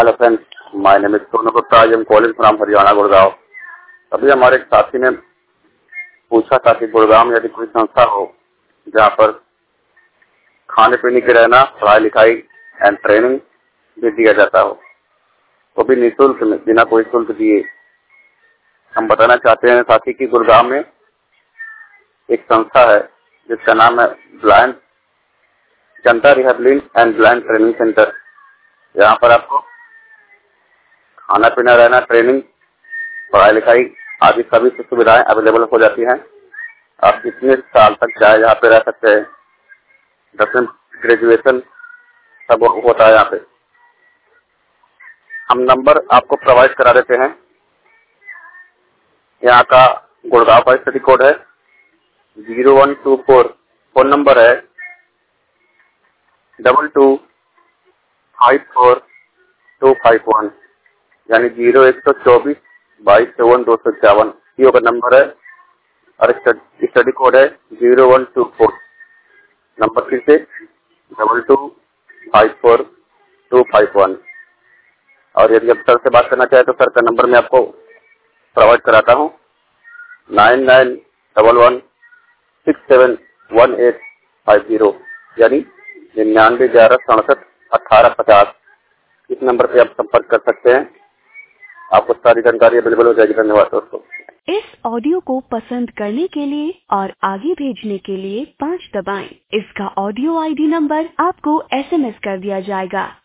Hello friends, my name is Sonu Gupta. I am calling from Haryana Gurgaon. अभी हमारे एक साथी ने पूछा था कि गुड़गांव में यदि कोई संस्था हो जहाँ पर खाने पीने की रहना, पढ़ाई लिखाई एंड ट्रेनिंग भी दिया जाता हो, वो भी निःशुल्क में, बिना कोई शुल्क दिए। हम बताना चाहते हैं साथी की गुड़गांव में एक संस्था है जिसका नाम है blind Janata rehabilitation and blind training centre. यहाँ पर आपको खाना पीना रहना, ट्रेनिंग, पढ़ाई लिखाई आदि सभी सुविधाएं अवेलेबल हो जाती हैं। आप जितने साल तक चाहे यहाँ पे रह सकते हैं। 10वीं ग्रेजुएशन सब होता है यहाँ पे। हम नंबर आपको प्रोवाइड करा देते हैं। यहाँ का गुड़गांव का स्टडी कोड है 0124। फोन नंबर है 22542251, यानी 0124 2254 251 का नंबर है और स्टडी कोड है 0124। नंबर फिर से 22542251। और यदि आप सर से बात करना चाहे तो सर का नंबर मैं आपको प्रोवाइड कराता हूँ 9911671850, यानी 9911671850। इस नंबर पे आप संपर्क कर सकते हैं। आपको सारी जानकारी अवेलेबल हो जाएगी। धन्यवाद दोस्तों। इस ऑडियो को पसंद करने के लिए और आगे भेजने के लिए 5 दबाएं। इसका ऑडियो आईडी नंबर आपको SMS कर दिया जाएगा।